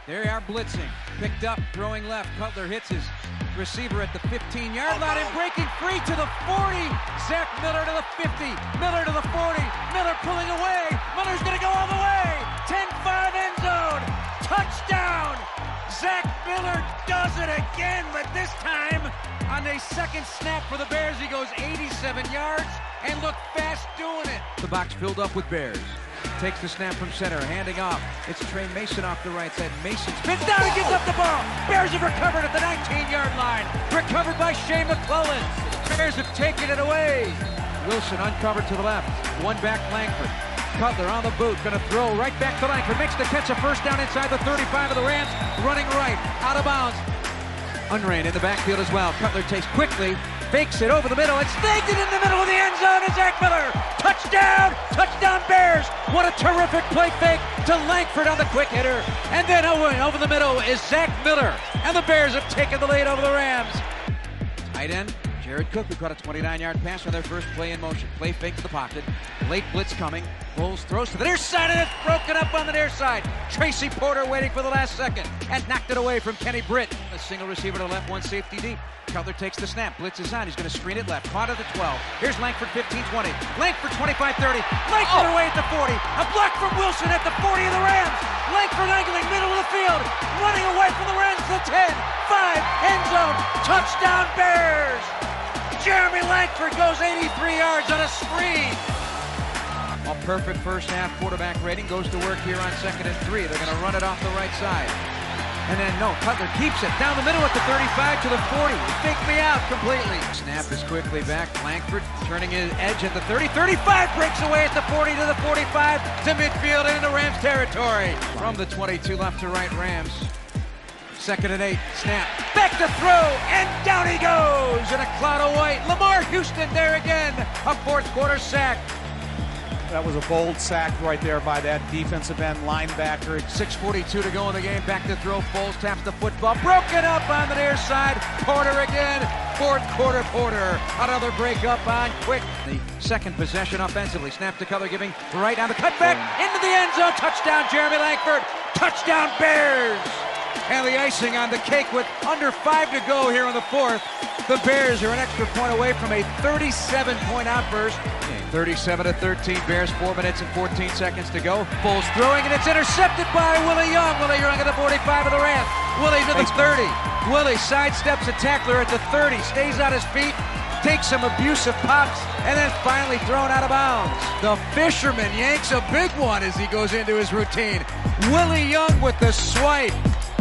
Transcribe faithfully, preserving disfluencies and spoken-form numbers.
They are blitzing. Picked up, throwing left. Cutler hits his receiver at the fifteen-yard line and breaking free to the forty. Zach Miller to the fifty. Miller to the forty. Miller pulling away. Miller's going to go all the way. ten five end zone. Touchdown. Zach Miller does it again, but this time on a second snap for the Bears, he goes eighty-seven yards and looked fast doing it. The box filled up with Bears. Takes the snap from center, handing off. It's Trey Mason off the right side. Mason spins down and gives up the ball. Bears have recovered at the nineteen-yard line. Recovered by Shea McClellan. Bears have taken it away. Wilson uncovered to the left. One back Langford. Cutler on the boot, going to throw right back to Langford. Makes the catch, a first down inside the thirty-five of the Rams. Running right, out of bounds. Unrain in the backfield as well. Cutler takes quickly, fakes it over the middle, and snagged it in the middle of the end zone. And Zach Miller, touchdown, touchdown Bears. What a terrific play fake to Langford on the quick hitter. And then over the middle is Zach Miller. And the Bears have taken the lead over the Rams. Tight end, Jared Cook, who caught a twenty-nine-yard pass on their first play in motion. Play fake to the pocket. Late blitz coming. Bulls throws to the near side, and it's broken up on the near side. Tracy Porter waiting for the last second and knocked it away from Kenny Britt. A single receiver to left, one safety deep. Cutler takes the snap. Blitz is on. He's going to screen it left. Caught at the twelve. Here's Langford fifteen twenty. Langford twenty-five thirty. Langford oh. away at the forty. A block from Wilson at the forty of the Rams. Langford angling middle of the field. Running away from the Rams to the ten. five. End zone. Touchdown Bears. Jeremy Langford goes eighty-three yards on a screen. A perfect first half quarterback rating. Goes to work here on second and three. They're going to run it off the right side. And then, no, Cutler keeps it down the middle at the thirty-five to the forty. Fake me out completely. Snap is quickly back. Langford turning his edge at the thirty. thirty-five breaks away at the forty to the forty-five to midfield and into Rams territory. From the twenty-two left to right Rams. Second and eight. Snap. Back to throw. And down he goes in a cloud of white. Lamar Houston there again. A fourth quarter sack. That was a bold sack right there by that defensive end linebacker. six forty-two to go in the game. Back to throw. Foles taps the football. Broken up on the near side. Porter again. Fourth quarter Porter. Another break up on Quick. The second possession offensively. Snap to Cutler giving right on the cutback. Into the end zone. Touchdown Jeremy Langford. Touchdown Bears. And the icing on the cake with under five to go here in the fourth. The Bears are an extra point away from a thirty-seven point outburst. thirty-seven to thirteen, Bears, four minutes and fourteen seconds to go. Foles throwing, and it's intercepted by Willie Young. Willie Young at the forty-five of the Rams. Willie to the thirty. Willie sidesteps a tackler at the thirty, stays on his feet, takes some abusive pops, and then finally thrown out of bounds. The fisherman yanks a big one as he goes into his routine. Willie Young with the swipe.